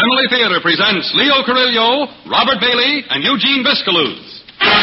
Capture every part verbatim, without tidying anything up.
Family Theater presents Leo Carrillo, Robert Bailey, and Eugene Biscaluz.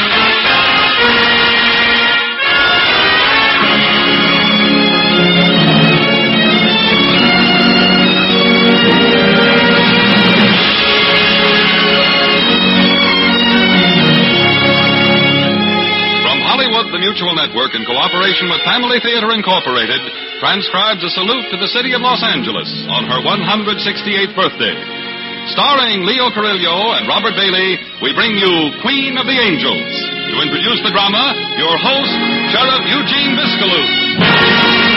The Mutual Network, in cooperation with Family Theater Incorporated, transcribes a salute to the city of Los Angeles on her one hundred sixty-eighth birthday. Starring Leo Carrillo and Robert Bailey, we bring you Queen of the Angels. To introduce the drama, your host, Sheriff Eugene Biscaluz.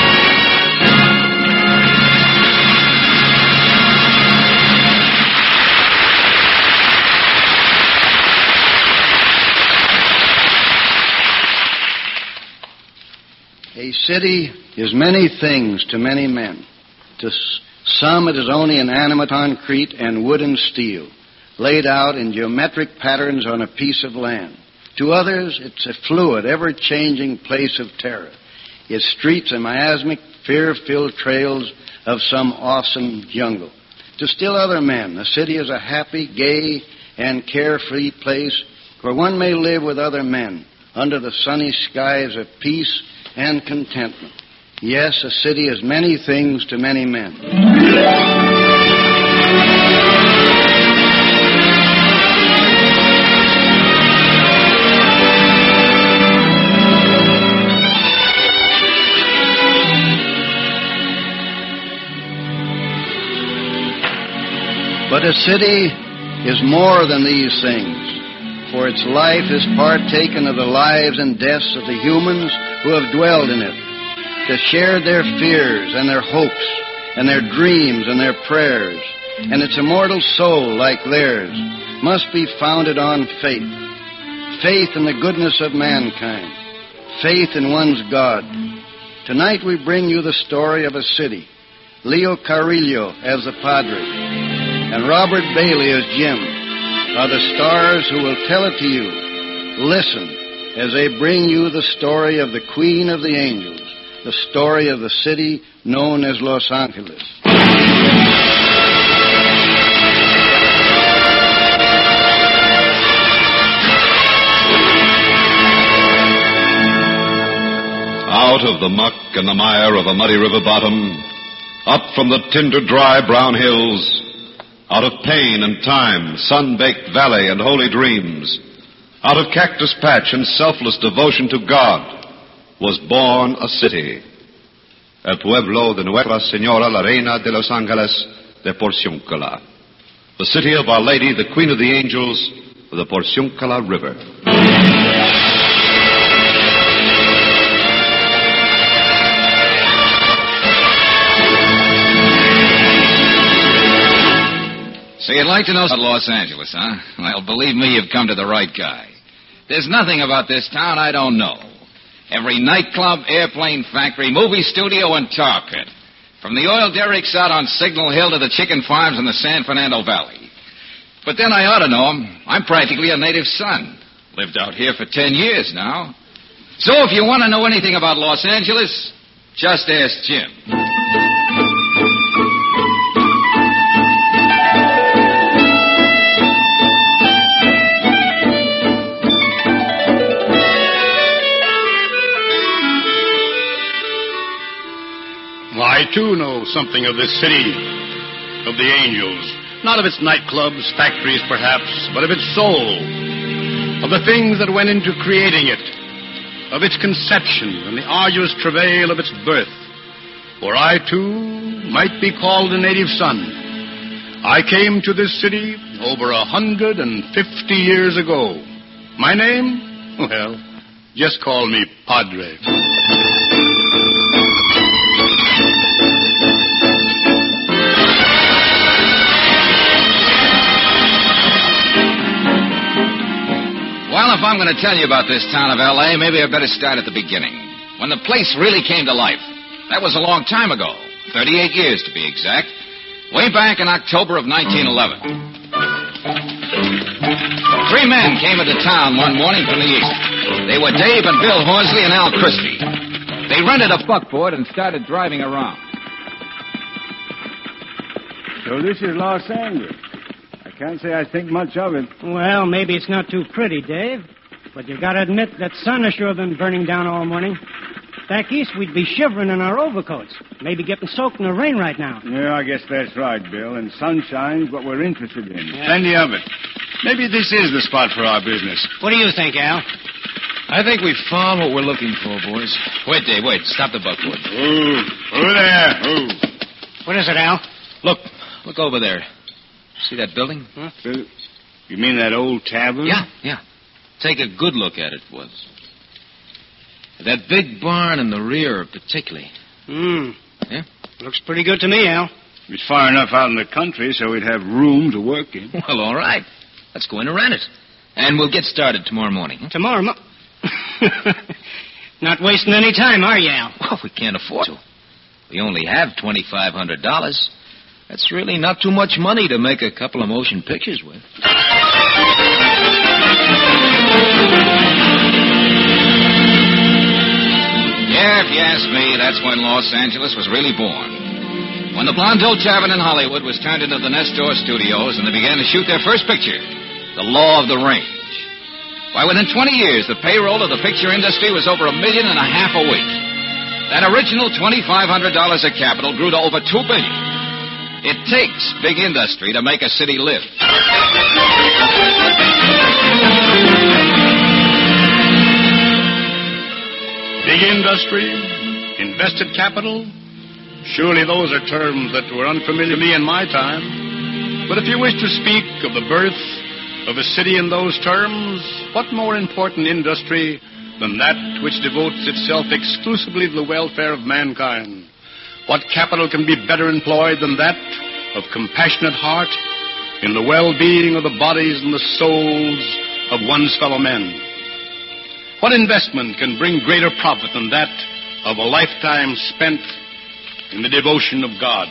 A city is many things to many men. To some it is only an animate concrete and wood and steel, laid out in geometric patterns on a piece of land. To others it's a fluid, ever-changing place of terror. Its streets are miasmic, fear-filled trails of some awesome jungle. To still other men, the city is a happy, gay, and carefree place where one may live with other men under the sunny skies of peace and contentment. Yes, a city is many things to many men. But a city is more than these things, for its life is partaken of the lives and deaths of the humans who have dwelled in it, to share their fears and their hopes and their dreams and their prayers. And its immortal soul, like theirs, must be founded on faith. Faith in the goodness of mankind. Faith in one's God. Tonight we bring you the story of a city. Leo Carrillo as the Padre and Robert Bailey as Jim are the stars who will tell it to you. Listen as they bring you the story of the Queen of the Angels, the story of the city known as Los Angeles. Out of the muck and the mire of a muddy river bottom, up from the tinder dry brown hills, out of pain and time, sun-baked valley and holy dreams, out of cactus patch and selfless devotion to God, was born a city. El pueblo de Nuestra Señora la Reina de Los Ángeles de Porciúncula. The city of Our Lady, the Queen of the Angels, of the Porciúncula River. So you'd like to know about Los Angeles, huh? Well, believe me, you've come to the right guy. There's nothing about this town I don't know. Every nightclub, airplane factory, movie studio, and tar pit. From the oil derricks out on Signal Hill to the chicken farms in the San Fernando Valley. But then I ought to know him. I'm practically a native son. Lived out here for ten years now. So if you want to know anything about Los Angeles, just ask Jim. I, too, know something of this city, of the angels. Not of its nightclubs, factories, perhaps, but of its soul, of the things that went into creating it, of its conception and the arduous travail of its birth. For I, too, might be called a native son. I came to this city over a hundred and fifty years ago. My name? Well, just call me Padre. Well, if I'm going to tell you about this town of L A, maybe I better start at the beginning. When the place really came to life. That was a long time ago. thirty-eight years, to be exact. Way back in October of nineteen eleven. Three men came into town one morning from the east. They were Dave and Bill Horsley and Al Christie. They rented a buckboard and started driving around. So this is Los Angeles. I can't say I think much of it. Well, maybe it's not too pretty, Dave. But you gotta admit that sun has sure been burning down all morning. Back east, we'd be shivering in our overcoats. Maybe getting soaked in the rain right now. Yeah, I guess that's right, Bill. And sunshine's what we're interested in. Yeah. Plenty of it. Maybe this is the spot for our business. What do you think, Al? I think we've found what we're looking for, boys. Wait, Dave, wait. Stop the buckwood. Ooh, over there. Ooh. What is it, Al? Look. Look over there. See that building? Huh? Bill, you mean that old tavern? Yeah, yeah. Take a good look at it, was. That big barn in the rear, particularly. Hmm. Yeah? Looks pretty good to me, Al. It's far enough out in the country so we'd have room to work in. Well, all right. Let's go in and rent it. And we'll get started tomorrow morning. Huh? Tomorrow mo- Not wasting any time, are you, Al? Well, we can't afford to. We only have twenty-five hundred dollars. That's really not too much money to make a couple of motion pictures with. Yeah, if you ask me, that's when Los Angeles was really born. When the Blondeau Tavern in Hollywood was turned into the Nestor Studios and they began to shoot their first picture, The Law of the Range. Why, within twenty years, the payroll of the picture industry was over a million and a half a week. That original twenty-five hundred dollars of capital grew to over two billion dollars. It takes big industry to make a city live. Big industry, invested capital. Surely those are terms that were unfamiliar to me in my time. But if you wish to speak of the birth of a city in those terms, what more important industry than that which devotes itself exclusively to the welfare of mankind? What capital can be better employed than that of compassionate heart in the well-being of the bodies and the souls of one's fellow men? What investment can bring greater profit than that of a lifetime spent in the devotion of God?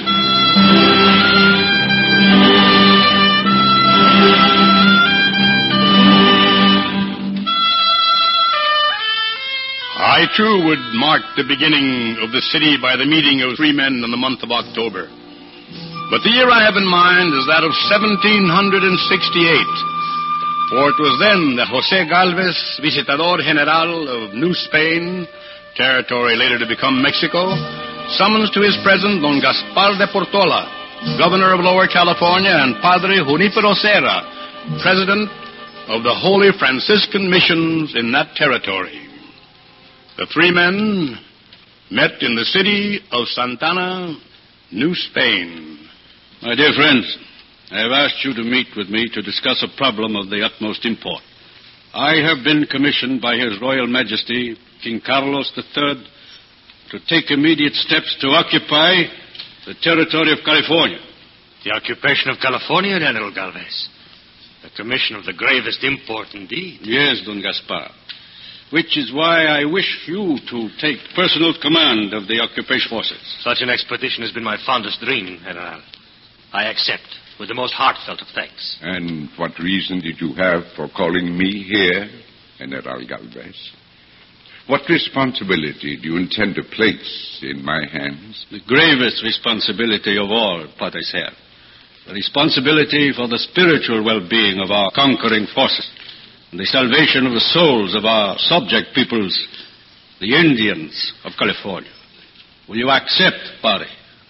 I, too, would mark the beginning of the city by the meeting of three men in the month of October. But the year I have in mind is that of seventeen sixty-eight, for it was then that José Galvez, Visitador General of New Spain, territory later to become Mexico, summons to his presence Don Gaspar de Portola, governor of Lower California, and Padre Junipero Serra, president of the Holy Franciscan Missions in that territory. The three men met in the city of Santana, New Spain. My dear friends, I have asked you to meet with me to discuss a problem of the utmost import. I have been commissioned by His Royal Majesty, King Carlos the Third, to take immediate steps to occupy the territory of California. The occupation of California, General Galvez? A commission of the gravest import indeed. Yes, Don Gaspar. Which is why I wish you to take personal command of the occupation forces. Such an expedition has been my fondest dream, General. I accept with the most heartfelt of thanks. And what reason did you have for calling me here, General Galvez? What responsibility do you intend to place in my hands? The gravest responsibility of all, Padre Serra. The responsibility for the spiritual well-being of our conquering forces. And the salvation of the souls of our subject peoples, the Indians of California. Will you accept, Padre?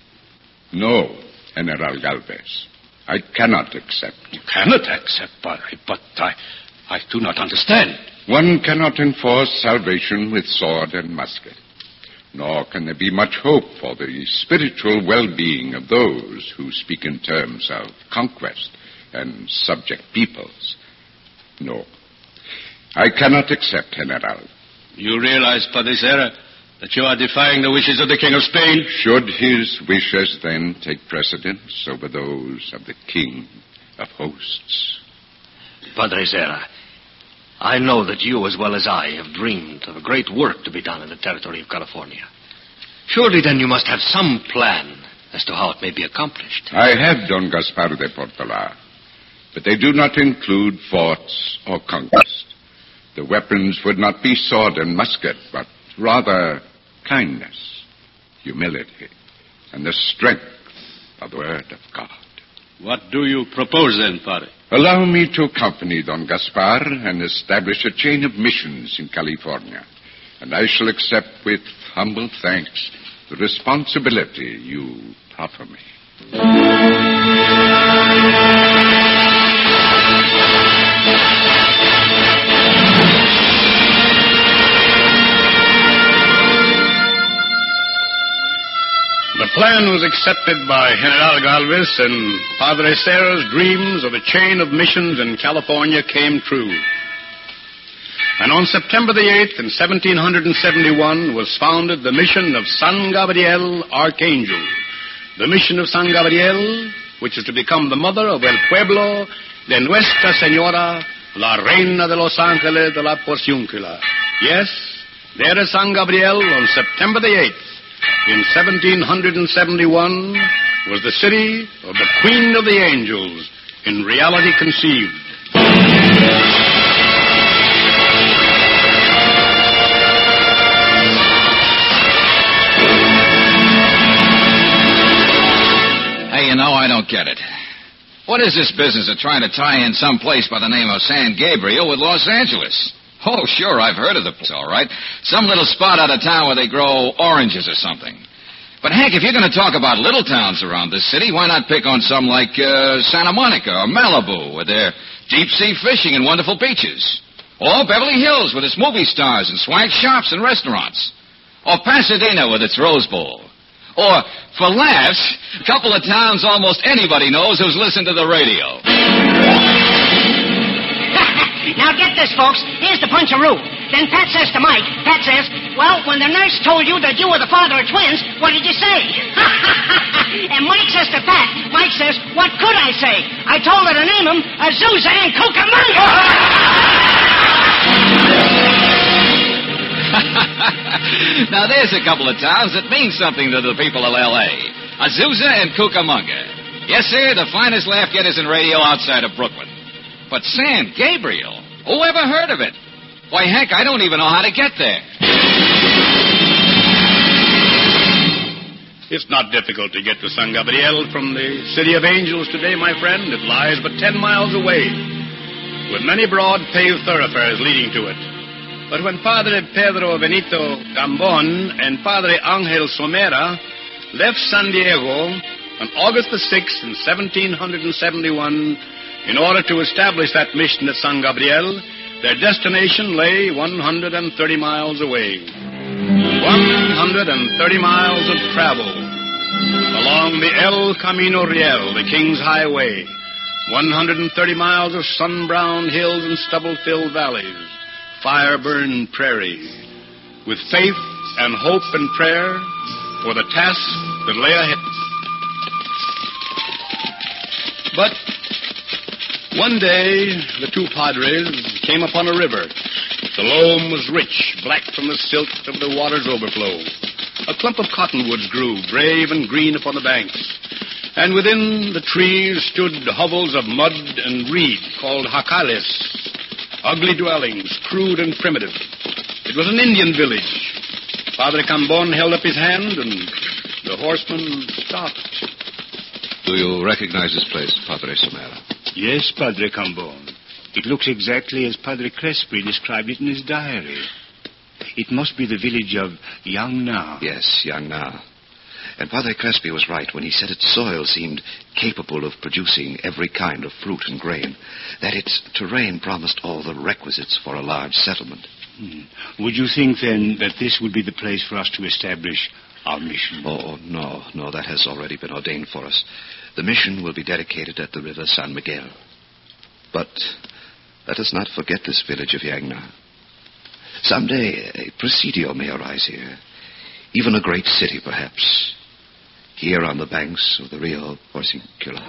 No, General Galvez. I cannot accept. You cannot accept, Padre, but I, I do not understand. One cannot enforce salvation with sword and musket. Nor can there be much hope for the spiritual well-being of those who speak in terms of conquest and subject peoples. No. I cannot accept, General. You realize, Padre Serra, that you are defying the wishes of the King of Spain? Should his wishes then take precedence over those of the King of Hosts? Padre Serra, I know that you, as well as I, have dreamed of a great work to be done in the territory of California. Surely, then, you must have some plan as to how it may be accomplished. I have, Don Gaspar de Portola, but they do not include forts or conquest. The weapons would not be sword and musket, but rather kindness, humility, and the strength for the word of God. What do you propose then, Padre? Allow me to accompany Don Gaspar and establish a chain of missions in California. And I shall accept with humble thanks the responsibility you proffer me. The plan was accepted by General Galvez, and Padre Serra's dreams of a chain of missions in California came true. And on September the eighth in seventeen seventy-one was founded the mission of San Gabriel Archangel. The mission of San Gabriel, which is to become the mother of El Pueblo de Nuestra Señora, la Reina de los Ángeles de la Porciúncula. Yes, there is San Gabriel on September the eighth. In seventeen seventy-one was the city of the Queen of the Angels, in reality conceived. Hey, you know, I don't get it. What is this business of trying to tie in some place by the name of San Gabriel with Los Angeles? Oh, sure, I've heard of the place, all right. Some little spot out of town where they grow oranges or something. But, heck, if you're going to talk about little towns around this city, why not pick on some like uh, Santa Monica or Malibu with their deep-sea fishing and wonderful beaches? Or Beverly Hills with its movie stars and swag shops and restaurants? Or Pasadena with its Rose Bowl? Or, for laughs, a couple of towns almost anybody knows who's listened to the radio. Now get this, folks. Here's the puncheroo. Then Pat says to Mike, Pat says, well, when the nurse told you that you were the father of twins, what did you say? And Mike says to Pat, Mike says, what could I say? I told her to name them Azusa and Cucamonga. Now, there's a couple of towns that mean something to the people of L A. Azusa and Cucamonga. Yes, sir, the finest laugh getters in radio outside of Brooklyn. But San Gabriel? Who ever heard of it? Why, heck, I don't even know how to get there. It's not difficult to get to San Gabriel from the City of Angels today, my friend. It lies but ten miles away, with many broad paved thoroughfares leading to it. But when Padre Pedro Benito Cambon and Padre Angel Somera left San Diego on August the sixth in seventeen seventy-one in order to establish that mission at San Gabriel, their destination lay one hundred thirty miles away. one hundred thirty miles of travel along the El Camino Real, the King's Highway. one hundred thirty miles of sun-browned hills and stubble-filled valleys, fire-burned prairie, with faith and hope and prayer for the task that lay ahead. But one day, the two padres came upon a river. The loam was rich, black from the silt of the water's overflow. A clump of cottonwoods grew, brave and green upon the banks. And within the trees stood hovels of mud and reed called jacales, ugly dwellings, crude and primitive. It was an Indian village. Padre Cambon held up his hand, and the horseman stopped. Do you recognize this place, Padre Somera? Yes, Padre Cambon. It looks exactly as Padre Crespi described it in his diary. It must be the village of Yangna. Yes, Yangna. And Padre Crespi was right when he said its soil seemed capable of producing every kind of fruit and grain, that its terrain promised all the requisites for a large settlement. Hmm. Would you think, then, that this would be the place for us to establish our mission? Oh, no, no, that has already been ordained for us. The mission will be dedicated at the river San Miguel. But let us not forget this village of Yangna. Someday a presidio may arise here, even a great city, perhaps, here on the banks of the Rio Porciúncula.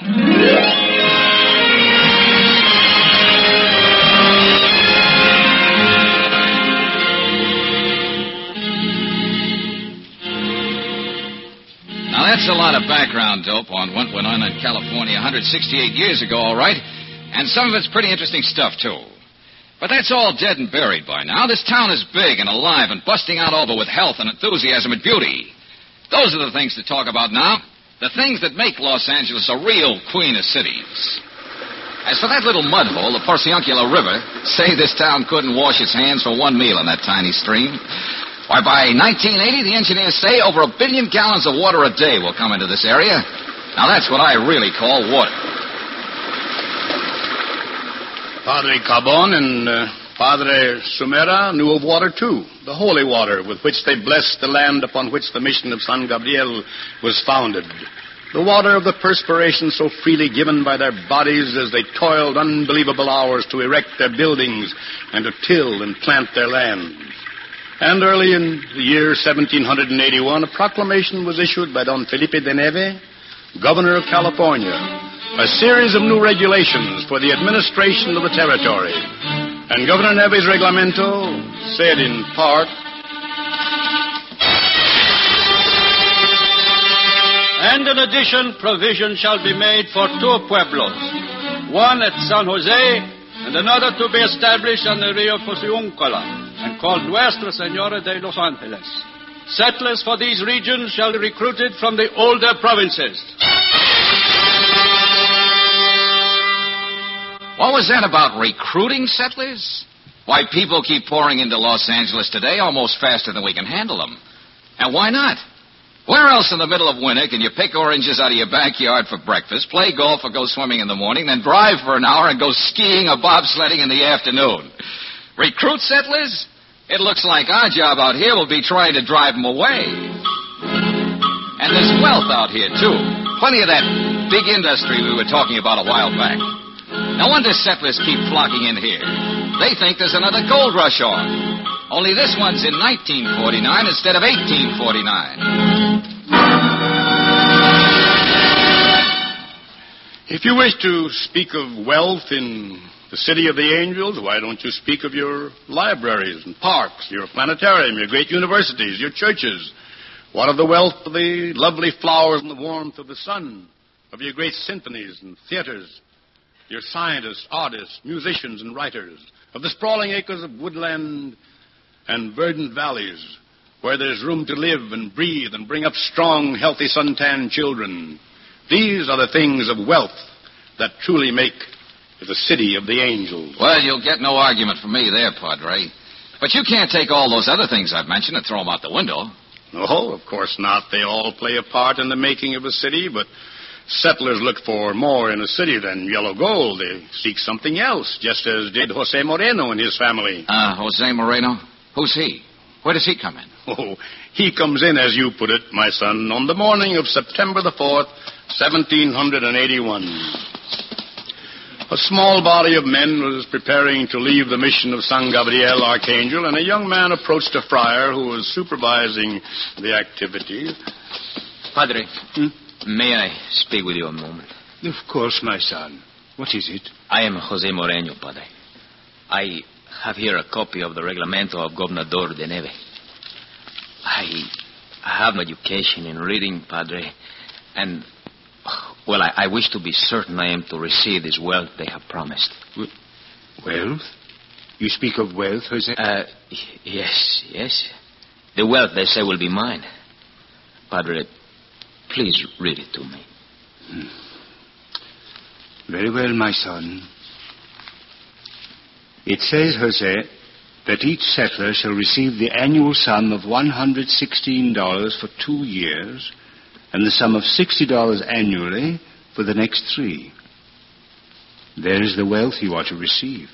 Now, that's a lot of background dope on what went on in California one hundred sixty-eight years ago, all right? And some of it's pretty interesting stuff, too. But that's all dead and buried by now. This town is big and alive and busting out over with health and enthusiasm and beauty. Those are the things to talk about now. The things that make Los Angeles a real queen of cities. As for that little mud hole, the Porciuncula River, say this town couldn't wash its hands for one meal in that tiny stream. Why, by nineteen eighty, the engineers say over a billion gallons of water a day will come into this area. Now, that's what I really call water. Padre Carbon and uh, Padre Sumera knew of water, too. The holy water with which they blessed the land upon which the mission of San Gabriel was founded. The water of the perspiration so freely given by their bodies as they toiled unbelievable hours to erect their buildings and to till and plant their lands. And early in the year seventeen eighty-one, a proclamation was issued by Don Felipe de Neve, governor of California, a series of new regulations for the administration of the territory. And Governor Neve's reglamento said in part, and in addition, provision shall be made for two pueblos, one at San Jose and another to be established on the Rio Porciuncula and called Nuestra Senora de Los Angeles. Settlers for these regions shall be recruited from the older provinces. What was that about recruiting settlers? Why, people keep pouring into Los Angeles today almost faster than we can handle them. And why not? Where else in the middle of winter can you pick oranges out of your backyard for breakfast, play golf or go swimming in the morning, then drive for an hour and go skiing or bobsledding in the afternoon? Recruit settlers? It looks like our job out here will be trying to drive them away. And there's wealth out here, too. Plenty of that big industry we were talking about a while back. No wonder settlers keep flocking in here. They think there's another gold rush on. Only this one's in nineteen forty-nine instead of eighteen forty-nine. If you wish to speak of wealth in the City of the Angels, why don't you speak of your libraries and parks, your planetarium, your great universities, your churches? What of the wealth of the lovely flowers and the warmth of the sun, of your great symphonies and theaters, your scientists, artists, musicians, and writers, of the sprawling acres of woodland and verdant valleys where there's room to live and breathe and bring up strong, healthy, suntanned children? These are the things of wealth that truly make the City of the Angels. Well, you'll get no argument from me there, Padre. But you can't take all those other things I've mentioned and throw them out the window. No, of course not. They all play a part in the making of a city, but settlers look for more in a city than yellow gold. They seek something else, just as did Jose Moreno and his family. Uh, Jose Moreno? Who's he? Where does he come in? Oh, he comes in, as you put it, my son, on the morning of September the fourth, seventeen eighty-one. A small body of men was preparing to leave the mission of San Gabriel Archangel, and a young man approached a friar who was supervising the activity. Padre, hmm? May I speak with you a moment? Of course, my son. What is it? I am Jose Moreno, Padre. I have here a copy of the reglamento of Gobernador de Neve. I have no education in reading, Padre, and, well, I, I wish to be certain I am to receive this wealth they have promised. Wealth? You speak of wealth, Jose? Uh, yes, yes. The wealth, they say, will be mine. Padre, please read it to me. Hmm. Very well, my son. It says, Jose, that each settler shall receive the annual sum of one hundred sixteen dollars for two years and the sum of sixty dollars annually for the next three. There is the wealth you are to receive.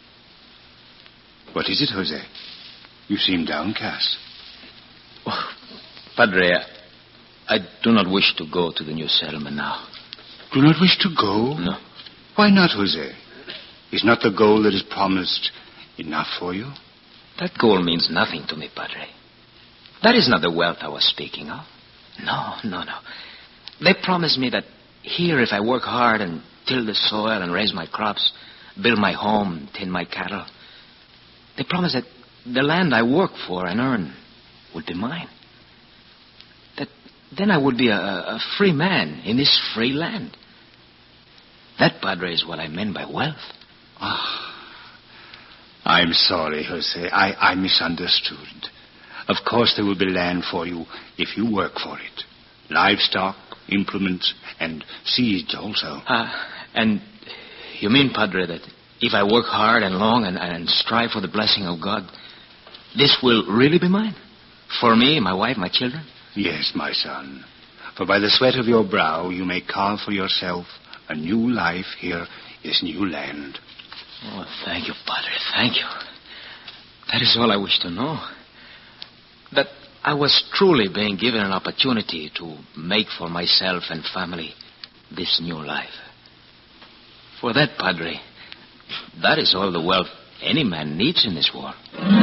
What is it, Jose? You seem downcast. Oh, Padre, I, I do not wish to go to the new settlement now. Do not wish to go? No. Why not, Jose? Is not the goal that is promised enough for you? That goal means nothing to me, Padre. That is not the wealth I was speaking of. No, no, no. They promised me that here, if I work hard and till the soil and raise my crops, build my home, tend my cattle, they promised that the land I work for and earn would be mine. That then I would be a, a free man in this free land. That, Padre, is what I meant by wealth. Ah, I'm sorry, Jose. I, I misunderstood. Of course there will be land for you if you work for it. Livestock, implements, and seeds also. Uh, and you mean, Padre, that if I work hard and long and, and strive for the blessing of God, this will really be mine? For me, my wife, my children? Yes, my son. For by the sweat of your brow you may carve for yourself a new life here in this new land. Oh, thank you, Padre, thank you. That is all I wish to know. That I was truly being given an opportunity to make for myself and family this new life. For that, Padre, that is all the wealth any man needs in this world.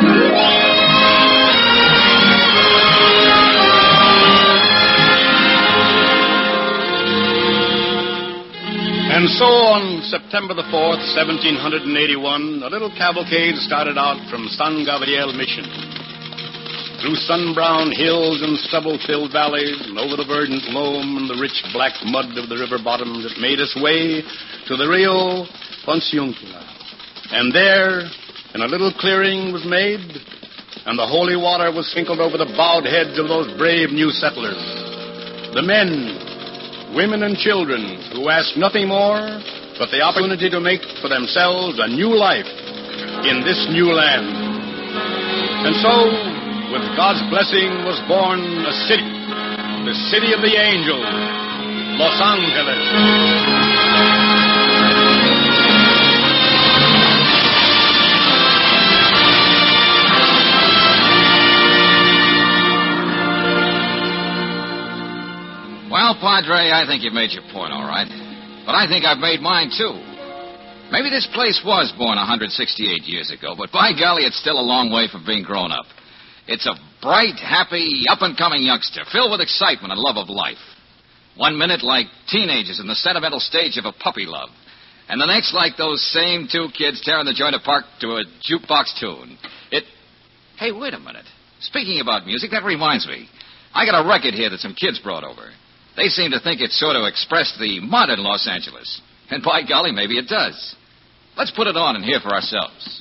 And so on September the fourth, seventeen eighty-one, a little cavalcade started out from San Gabriel Mission. Through sun-brown hills and stubble-filled valleys, and over the verdant loam and the rich black mud of the river bottoms, it made its way to the Rio Ponciuncula. And there, in a little clearing was made, and the holy water was sprinkled over the bowed heads of those brave new settlers. The men, women, and children who asked nothing more but the opportunity to make for themselves a new life in this new land. And so, with God's blessing, was born a city, the city of the angels, Los Angeles. Well, Padre, I think you've made your point, all right. But I think I've made mine, too. Maybe this place was born one hundred sixty-eight years ago, but by golly, it's still a long way from being grown up. It's a bright, happy, up-and-coming youngster, filled with excitement and love of life. One minute like teenagers in the sentimental stage of a puppy love, and the next like those same two kids tearing the joint apart to a jukebox tune. It... Hey, wait a minute. Speaking about music, that reminds me. I got a record here that some kids brought over. They seem to think it sort of expressed the modern Los Angeles. And by golly, maybe it does. Let's put it on and hear for ourselves.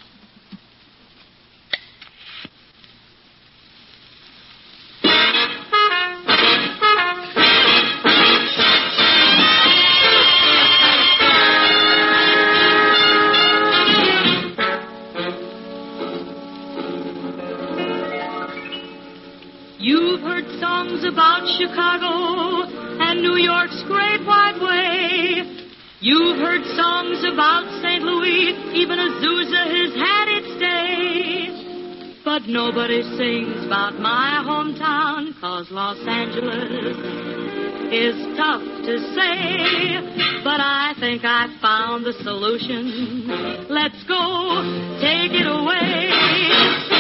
You've heard songs about Chicago and New York's Great White Way. You've heard songs about Saint Louis, even Azusa has had its day. But nobody sings about my hometown, 'cause Los Angeles is tough to say. But I think I found the solution. Let's go, take it away.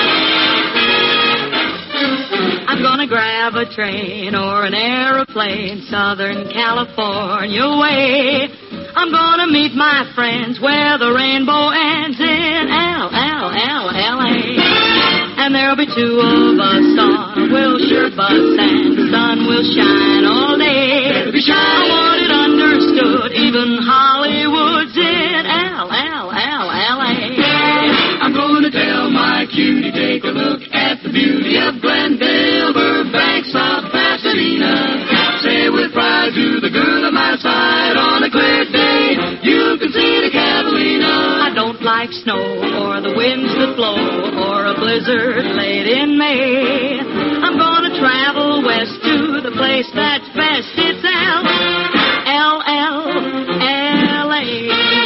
I'm gonna grab a train or an aeroplane, Southern California way. I'm gonna meet my friends where the rainbow ends in L, L, L, L, A. And there'll be two of us on a Wilshire bus, and the sun will shine all day. It'll be shine. I want it understood, even Hollywood's in L, L, L, L, A. I'm gonna tell my cutie, take a look at the beauty of Glendale, Burbank, South Pasadena. Say with pride to the girl at my side, on a clear day, you can see the Catalina. I don't like snow or the winds that blow or a blizzard late in May. I'm gonna travel west to the place that's best. It's L, L, L, L, A.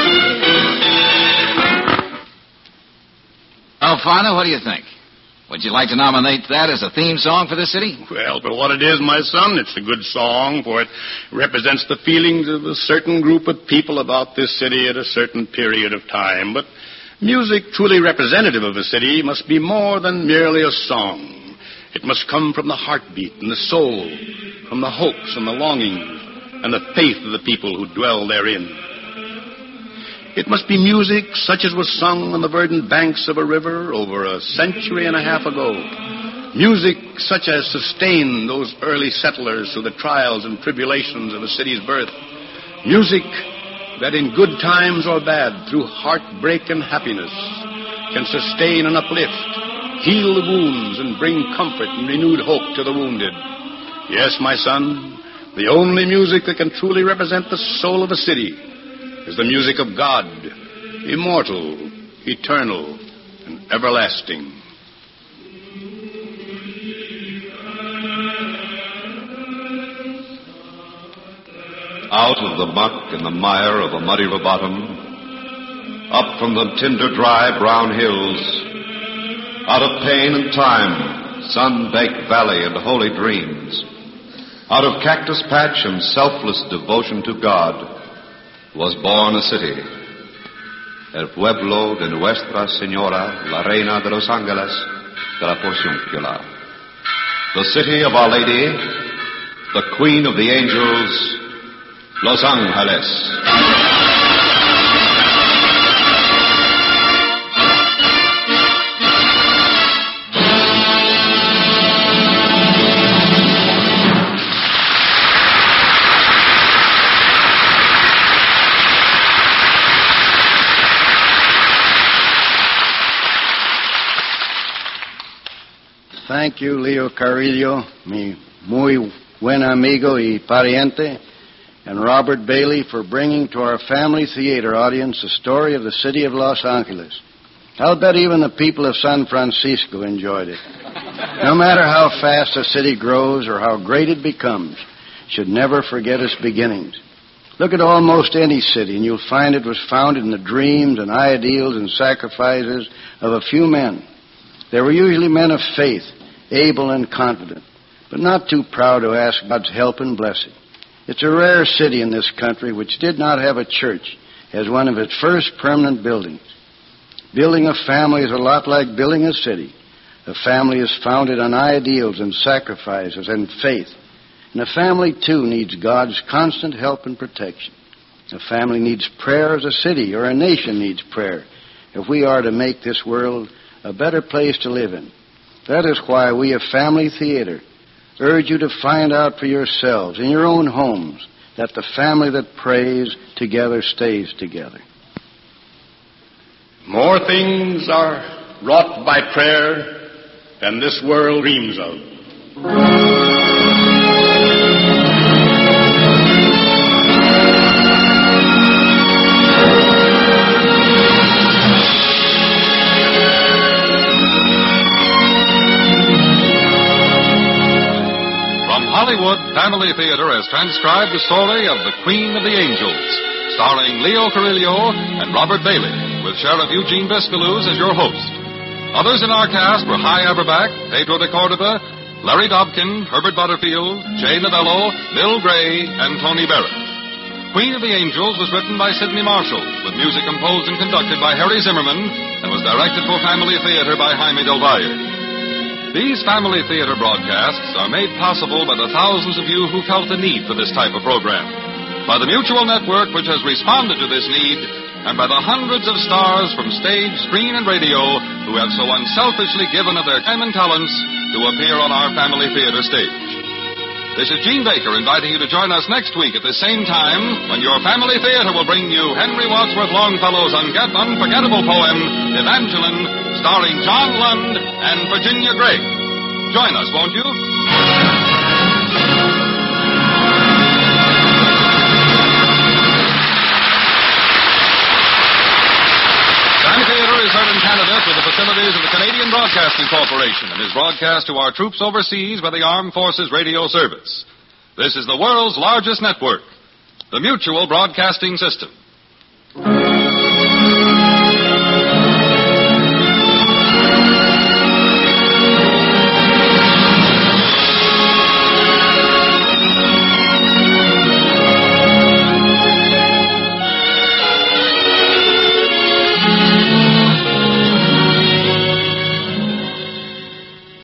Oh, Father, what do you think? Would you like to nominate that as a theme song for the city? Well, for what it is, my son, it's a good song, for it represents the feelings of a certain group of people about this city at a certain period of time. But music truly representative of a city must be more than merely a song. It must come from the heartbeat and the soul, from the hopes and the longings and the faith of the people who dwell therein. It must be music such as was sung on the verdant banks of a river over a century and a half ago. Music such as sustained those early settlers through the trials and tribulations of a city's birth. Music that in good times or bad, through heartbreak and happiness, can sustain and uplift, heal the wounds, and bring comfort and renewed hope to the wounded. Yes, my son, the only music that can truly represent the soul of a city is the music of God, immortal, eternal, and everlasting. Out of the muck and the mire of a muddy river bottom, up from the tinder dry brown hills, out of pain and time, sun-baked valley and holy dreams, out of cactus patch and selfless devotion to God, was born a city. El pueblo de Nuestra Señora, la Reina de los Ángeles de la Porciúncula. The city of Our Lady, the Queen of the Angels, Los Angeles. Thank you, Leo Carrillo, mi muy buen amigo y pariente, and Robert Bailey for bringing to our family theater audience the story of the city of Los Angeles. I'll bet even the people of San Francisco enjoyed it. No matter how fast a city grows or how great it becomes, it should never forget its beginnings. Look at almost any city, and you'll find it was founded in the dreams and ideals and sacrifices of a few men. They were usually men of faith, able and confident, but not too proud to ask God's help and blessing. It's a rare city in this country which did not have a church as one of its first permanent buildings. Building a family is a lot like building a city. A family is founded on ideals and sacrifices and faith. And a family, too, needs God's constant help and protection. A family needs prayer as a city or a nation needs prayer if we are to make this world a better place to live in. That is why we of Family Theater urge you to find out for yourselves in your own homes that the family that prays together stays together. More things are wrought by prayer than this world dreams of. Hollywood Family Theater has transcribed the story of The Queen of the Angels, starring Leo Carrillo and Robert Bailey, with Sheriff Eugene Biscaluz as your host. Others in our cast were Hy Averback, Pedro de Cordova, Larry Dobkin, Herbert Butterfield, Jay Novello, Bill Gray, and Tony Barrett. Queen of the Angels was written by Sidney Marshall, with music composed and conducted by Harry Zimmerman, and was directed for Family Theater by Jaime Del Valle. These Family Theater broadcasts are made possible by the thousands of you who felt the need for this type of program, by the Mutual Network, which has responded to this need, and by the hundreds of stars from stage, screen, and radio who have so unselfishly given of their time and talents to appear on our Family Theater stage. This is Gene Baker inviting you to join us next week at the same time when your Family Theater will bring you Henry Wadsworth Longfellow's unforgettable poem, Evangeline, starring John Lund and Virginia Gregg. Join us, won't you? Family Theater is heard in Canada through the facilities of the Canadian Broadcasting Corporation and is broadcast to our troops overseas by the Armed Forces Radio Service. This is the world's largest network, the Mutual Broadcasting System.